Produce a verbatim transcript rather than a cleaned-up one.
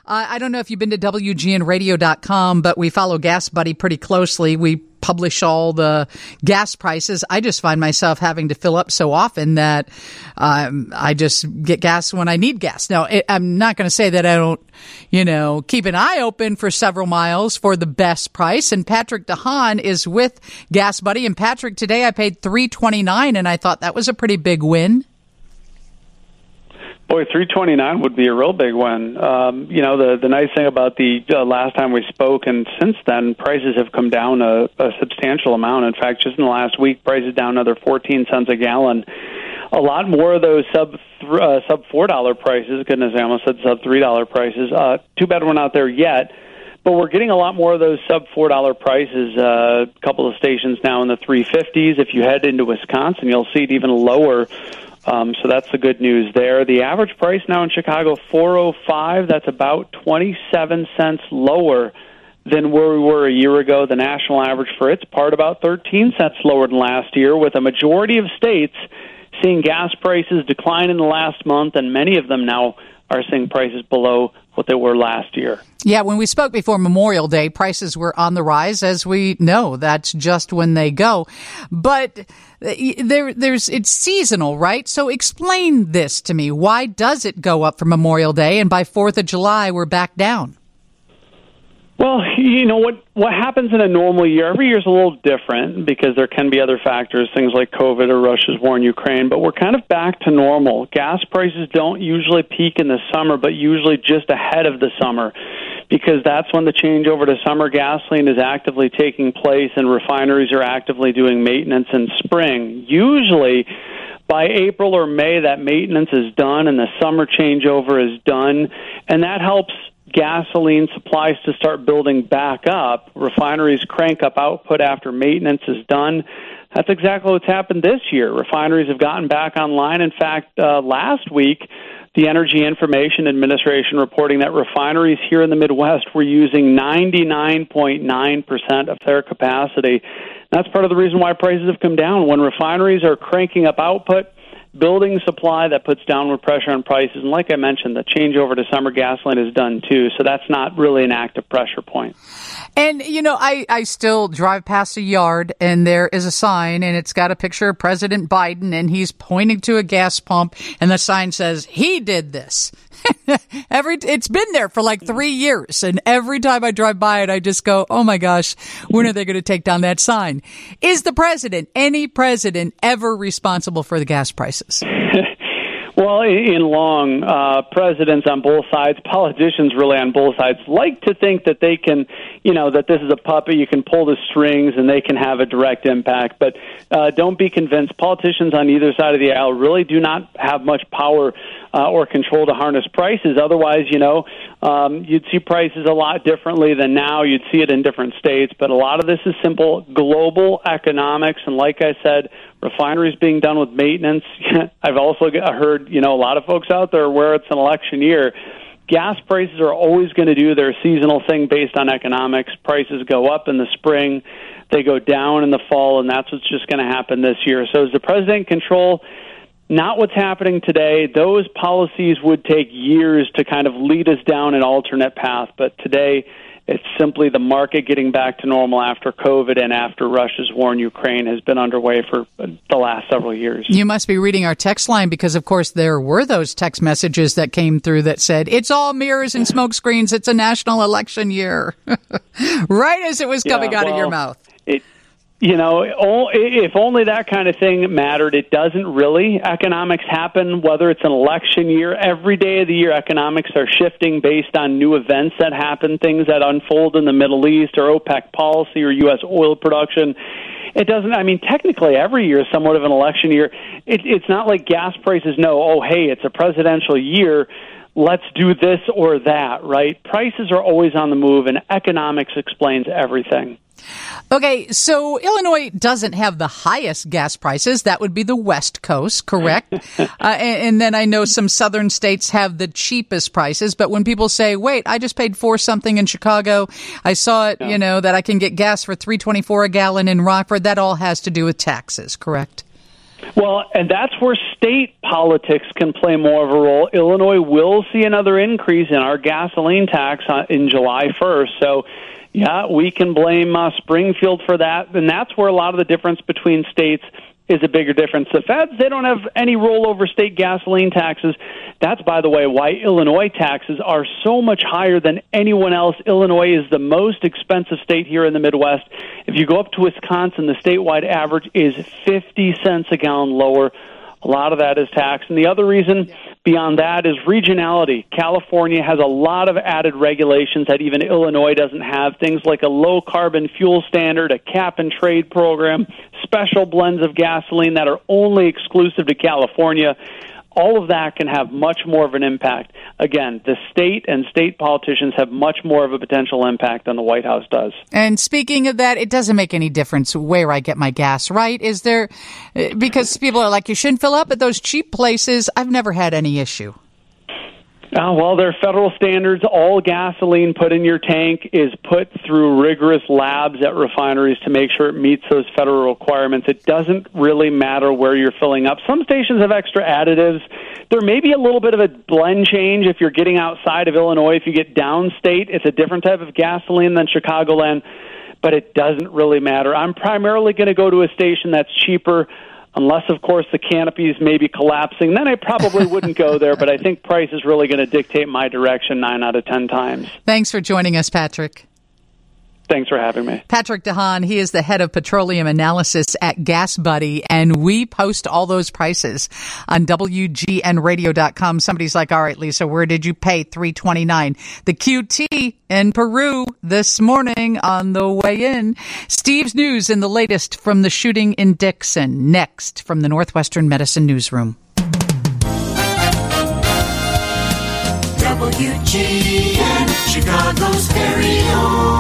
Uh, I don't know if you've been to W G N radio dot com, but we follow Gas Buddy pretty closely. We publish all the gas prices. I just find myself having to fill up so often that um, I just get gas when I need gas. Now, it, I'm not going to say that I don't, you know, keep an eye open for several miles for the best price. And Patrick DeHaan is with Gas Buddy. And Patrick, today I paid three twenty-nine, and I thought that was a pretty big win. Boy, three twenty-nine would be a real big one. Um, you know, the the nice thing about the uh, last time we spoke, and since then, prices have come down a, a substantial amount. In fact, just in the last week, prices down another fourteen cents a gallon. A lot more of those sub th- uh, sub four dollar prices. Goodness, I almost said sub three dollar prices. Uh, too bad we're not there yet. But we're getting a lot more of those sub four dollar prices. Uh, a couple of stations now in the three fifties. If you head into Wisconsin, you'll see it even lower. Um, so that's the good news there. The average price now in Chicago, four oh five. That's about twenty-seven cents lower than where we were a year ago. The national average for its part, about thirteen cents lower than last year, with a majority of states seeing gas prices decline in the last month, and many of them now are seeing prices below what they were last year. Yeah, when we spoke before Memorial Day, prices were on the rise, as we know. That's just when they go. But there, there's it's seasonal, right? So explain this to me. Why does it go up for Memorial Day, and by fourth of July, we're back down? Well, you know, what what happens in a normal year, every year is a little different because there can be other factors, things like COVID or Russia's war in Ukraine, but we're kind of back to normal. Gas prices don't usually peak in the summer, but usually just ahead of the summer, because that's when the changeover to summer gasoline is actively taking place and refineries are actively doing maintenance in spring. Usually, by April or May, that maintenance is done and the summer changeover is done, and that helps gasoline supplies to start building back up. Refineries crank up output after maintenance is done. That's exactly what's happened this year. Refineries have gotten back online. In fact, uh, last week, the Energy Information Administration reporting that refineries here in the Midwest were using ninety-nine point nine percent of their capacity. That's part of the reason why prices have come down. When refineries are cranking up output, building supply, that puts downward pressure on prices. And like I mentioned, the changeover to summer gasoline is done too. So that's not really an active pressure point. And, you know, I, I still drive past a yard and there is a sign and it's got a picture of President Biden and he's pointing to a gas pump and the sign says he did this. Every it's been there for like three years, and every time I drive by it, I just go, "Oh my gosh, when are they going to take down that sign?" Is the president, any president, ever responsible for the gas prices? Well, in long, uh, presidents on both sides, politicians really on both sides, like to think that they can, you know, that this is a puppet, you can pull the strings and they can have a direct impact. But uh, don't be convinced. Politicians on either side of the aisle really do not have much power uh, or control to harness prices. Otherwise, you know, um, you'd see prices a lot differently than now. You'd see it in different states. But a lot of this is simple global economics. And like I said, refineries being done with maintenance. I've also heard, you know, a lot of folks out there where it's an election year. Gas prices are always going to do their seasonal thing based on economics. Prices go up in the spring, they go down in the fall, and that's what's just going to happen this year. So is the president in control? Not what's happening today. Those policies would take years to kind of lead us down an alternate path, but today it's simply the market getting back to normal after COVID and after Russia's war in Ukraine has been underway for the last several years. You must be reading our text line because, of course, there were those text messages that came through that said, it's all mirrors and smoke screens. It's a national election year. Right as it was coming yeah, well, out of your mouth. It, you know, if only that kind of thing mattered. It doesn't really. Economics happen whether it's an election year. Every day of the year, economics are shifting based on new events that happen, things that unfold in the Middle East or OPEC policy or U S oil production. It doesn't, I mean, technically every year is somewhat of an election year. It, it's not like gas prices know, oh, hey, it's a presidential year, let's do this or that, right? Prices are always on the move, and economics explains everything. Okay, so Illinois doesn't have the highest gas prices. That would be the West Coast, correct? uh, and, and then I know some southern states have the cheapest prices. But when people say, wait, I just paid four something in Chicago, I saw it, no. you know, that I can get gas for three twenty-four a gallon in Rockford, that all has to do with taxes, correct? Well, and that's where state politics can play more of a role. Illinois will see another increase in our gasoline tax in July first. So, yeah, we can blame uh, Springfield for that. And that's where a lot of the difference between states is a bigger difference. The feds, they don't have any roll over state gasoline taxes. That's, by the way, why Illinois taxes are so much higher than anyone else. Illinois is the most expensive state here in the Midwest. If you go up to Wisconsin, the statewide average is fifty cents a gallon lower. A lot of that is tax. And the other reason beyond that is regionality. California has a lot of added regulations that even Illinois doesn't have. Things like a low-carbon fuel standard, a cap-and-trade program, special blends of gasoline that are only exclusive to California. All of that can have much more of an impact. Again, the state and state politicians have much more of a potential impact than the White House does. And speaking of that, it doesn't make any difference where I get my gas, right? Is there, because people are like, you shouldn't fill up at those cheap places. I've never had any issue. Uh, well, there are federal standards. All gasoline put in your tank is put through rigorous labs at refineries to make sure it meets those federal requirements. It doesn't really matter where you're filling up. Some stations have extra additives. There may be a little bit of a blend change if you're getting outside of Illinois. If you get downstate, it's a different type of gasoline than Chicagoland, but it doesn't really matter. I'm primarily going to go to a station that's cheaper, unless, of course, the canopies may be collapsing. Then I probably wouldn't go there, but I think price is really going to dictate my direction nine out of ten times. Thanks for joining us, Patrick. Thanks for having me. Patrick DeHaan, he is the head of petroleum analysis at Gas Buddy, and we post all those prices on W G N radio dot com. Somebody's like, all right, Lisa, where did you pay three twenty-nine? The Q T in Peru this morning on the way in. Steve's news and the latest from the shooting in Dixon. Next from the Northwestern Medicine Newsroom. W G N, Chicago's very own.